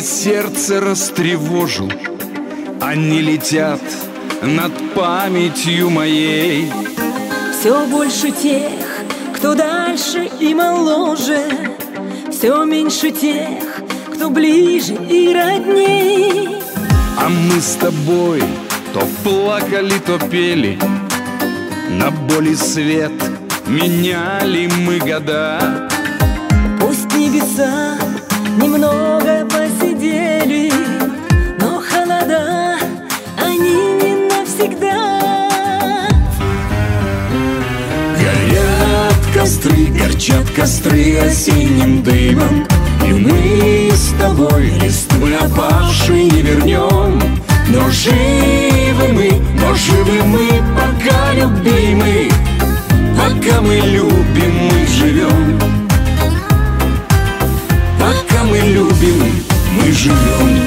сердце растревожил. Они летят над памятью моей. Все больше тех, кто дальше и моложе, все меньше тех, кто ближе и родней. А мы с тобой то плакали, то пели, на боли свет меняли мы года. Пусть небеса немного посидели, но холода, они не навсегда. Горят костры, горчат костры осенним дымом, и мы с тобой листвы опавшие не вернем. Но живы мы, пока любимы, пока мы любим, мы живем. Пока мы любим, мы живем.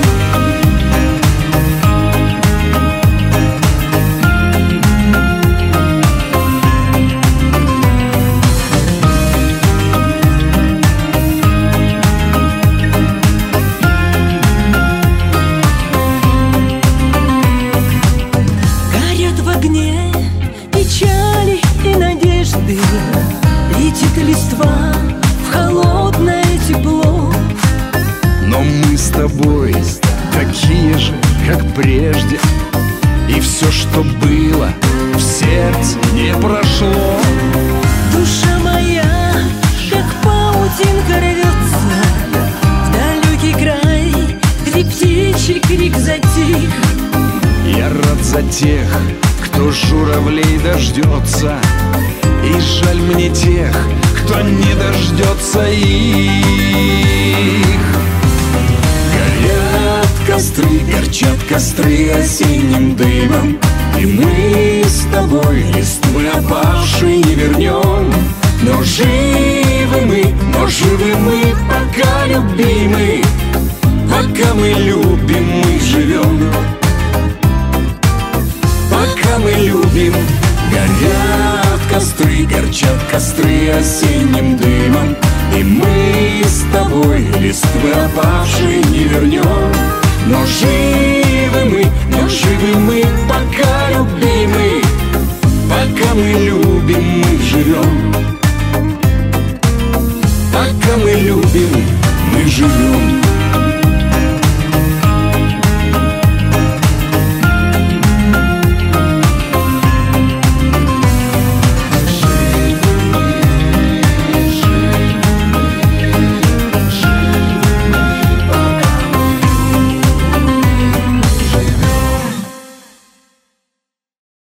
Печали и надежды, летит листва в холодное тепло. Но мы с тобой такие же, как прежде, и все, что было, в сердце не прошло. Душа моя, как паутинка, рвется в далекий край, где птичий крик затих. Я рад за тех, кто журавлей дождется, и жаль мне тех, кто не дождется их. Горят костры, горчат костры осенним дымом, и мы с тобой листвы опавшие не вернем. Но живы мы, пока любимы, пока мы любим, мы живем. Пока мы любим. Горят костры, горчат костры осенним дымом, и мы с тобой листвы опавшие не вернем. Но живы мы, пока любимы, пока мы любим, мы живем. Пока мы любим, мы живем.